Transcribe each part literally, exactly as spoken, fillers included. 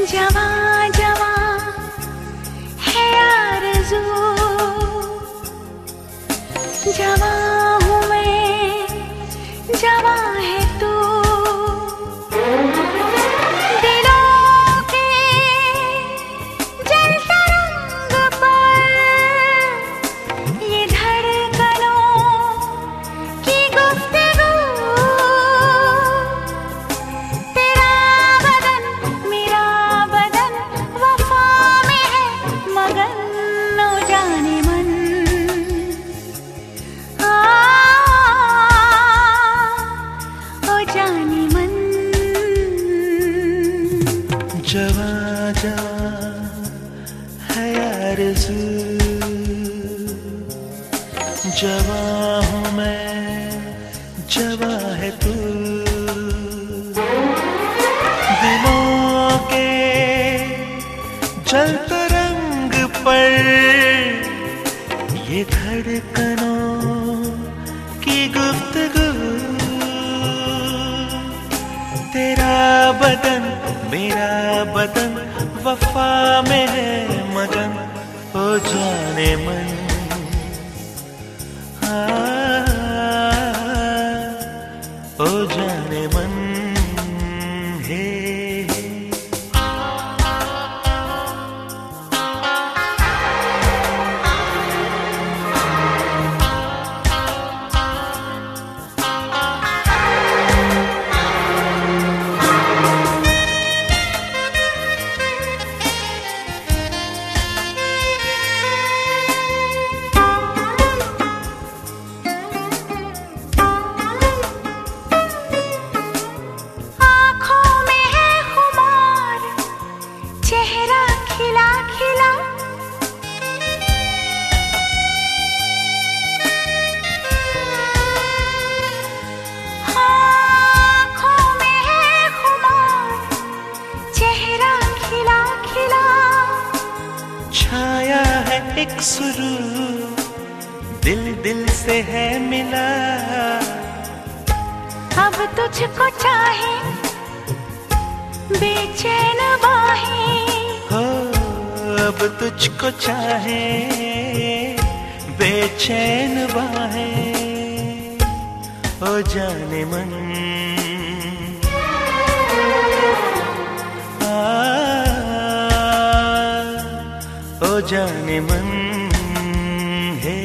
जवां जवां है आरज़ू, जवां हूँ मैं, जवां है तू। दिलों के जलते रंग पर ये धड़कनों की गुफ्तगू, तेरा बदन मेरा बदन वफा में है मगन। ओ जाने मन, आ, ओ जाने मन। जवां जवां है आरज़ू, जवां हूँ मैं, जवां है तू। दिलों के जलते रंग पर ये धड़कनों की गुफ्तगू, तेरा बदन मेरा बदन वफा में है मगन। ओ जाने मन, हाँ, ओ जाने मन है। एक सुरूर दिल दिल से है मिला, अब तुझको चाहे बेचैन बाहें। हो अब तुझको चाहे बेचैन बाहें। ओ जाने मन, ओ जाने मन है।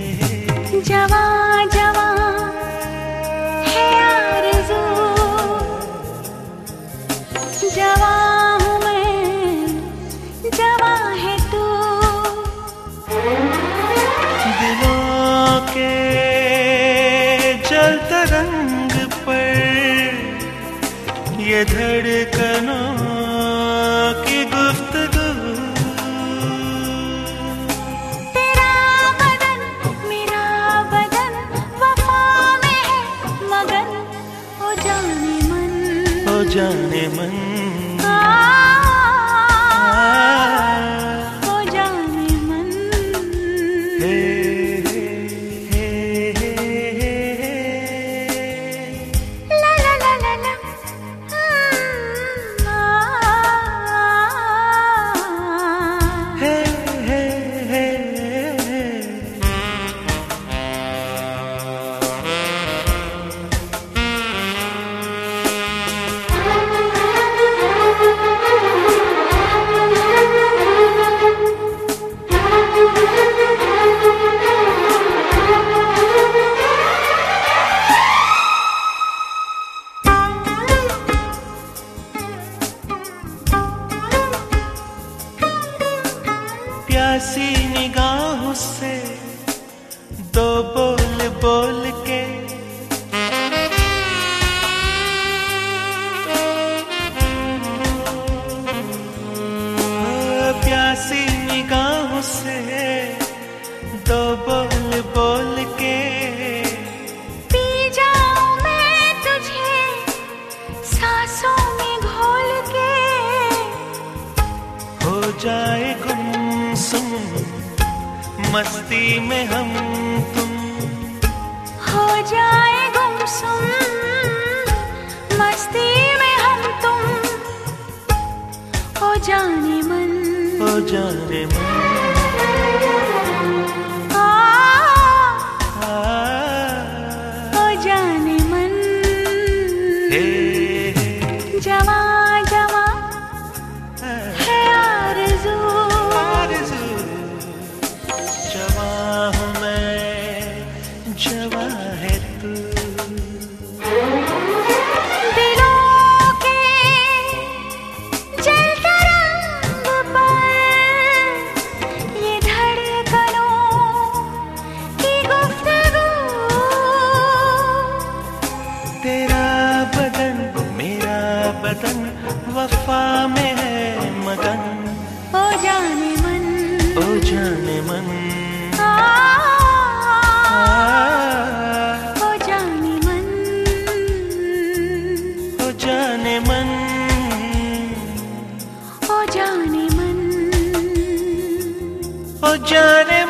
जवां जवां है आरज़ू, जवां हूँ मैं, जवां है तू। दिलों के जलते रंग पर ये धड़कनों की गुफ्तगू, जाने मन, ओ जाने मन। हे हे हे हे, ला ला ला ला ला, हे हे हे। प्यासी निगाहों से दो बोल बोल के प्यासी निगाहों से दो बोल बोल के पी जाऊं मैं तुझे सांसों में घोल के। हो जाए गुमसुम मस्ती में हम तुम, हो जाए गुमसुम मस्ती में हम तुम। हो जाने मन, ओ जाने मन, आ, आ, ओ जाने मन। हे, जवा जवा है आरज़ू, आरज़ू, जवां हूँ मैं, जवां है तू। तेरा बदन मेरा बदन वफा में है मगन, ओ जाने मन, ओ जाने मन, आ, आ, ओ जाने मन, ओ जाने मन, ओ जाने मन, ओ जाने